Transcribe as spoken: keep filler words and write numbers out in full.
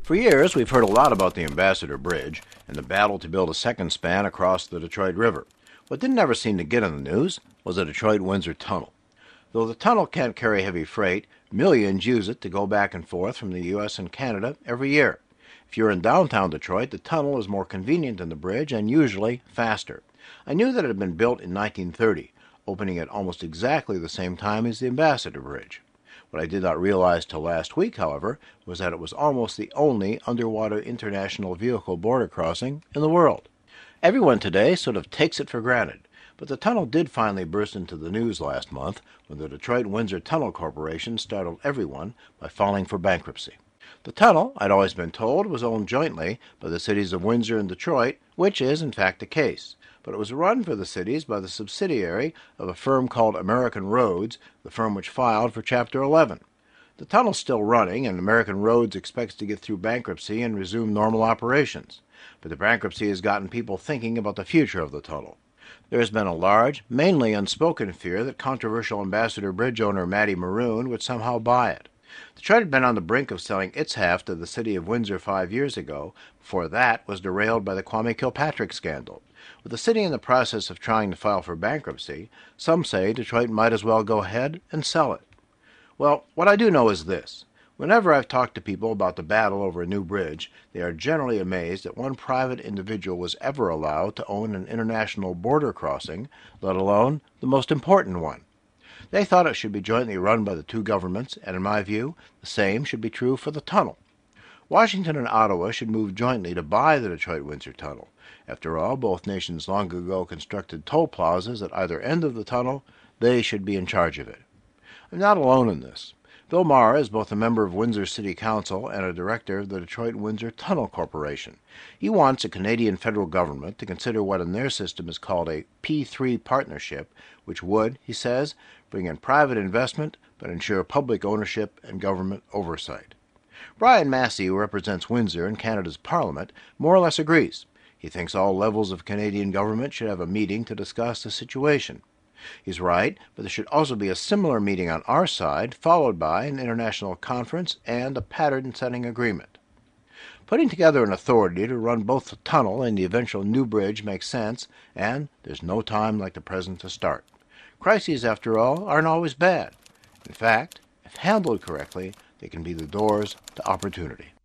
For years, we've heard a lot about the Ambassador Bridge and the battle to build a second span across the Detroit River. What didn't ever seem to get in the news was the Detroit-Windsor Tunnel. Though the tunnel can't carry heavy freight, millions use it to go back and forth from the U S and Canada every year. If you're in downtown Detroit, the tunnel is more convenient than the bridge and usually faster. I knew that it had been built in nineteen thirty, opening at almost exactly the same time as the Ambassador Bridge. What I did not realize till last week, however, was that it was almost the only underwater international vehicle border crossing in the world. Everyone today sort of takes it for granted, but the tunnel did finally burst into the news last month when the Detroit-Windsor Tunnel Corporation startled everyone by filing for bankruptcy. The tunnel, I'd always been told, was owned jointly by the cities of Windsor and Detroit, which is in fact the case. But it was run for the cities by the subsidiary of a firm called American Roads, the firm which filed for Chapter eleven. The tunnel's still running, and American Roads expects to get through bankruptcy and resume normal operations. But the bankruptcy has gotten people thinking about the future of the tunnel. There has been a large, mainly unspoken fear that controversial Ambassador Bridge owner Matty Maroon would somehow buy it. Detroit had been on the brink of selling its half to the city of Windsor five years ago. Before that was derailed by the Kwame Kilpatrick scandal. With the city in the process of trying to file for bankruptcy, some say Detroit might as well go ahead and sell it. Well, what I do know is this. Whenever I've talked to people about the battle over a new bridge, they are generally amazed that one private individual was ever allowed to own an international border crossing, let alone the most important one. They thought it should be jointly run by the two governments, and in my view, the same should be true for the tunnel. Washington and Ottawa should move jointly to buy the Detroit-Windsor Tunnel. After all, both nations long ago constructed toll plazas at either end of the tunnel. They should be in charge of it. I'm not alone in this. Bill Maher is both a member of Windsor City Council and a director of the Detroit-Windsor Tunnel Corporation. He wants a Canadian federal government to consider what in their system is called a P three partnership, which would, he says, bring in private investment but ensure public ownership and government oversight. Brian Massey, who represents Windsor in Canada's Parliament, more or less agrees. He thinks all levels of Canadian government should have a meeting to discuss the situation. He's right, but there should also be a similar meeting on our side, followed by an international conference and a pattern-setting agreement. Putting together an authority to run both the tunnel and the eventual new bridge makes sense, and there's no time like the present to start. Crises, after all, aren't always bad. In fact, if handled correctly, they can be the doors to opportunity.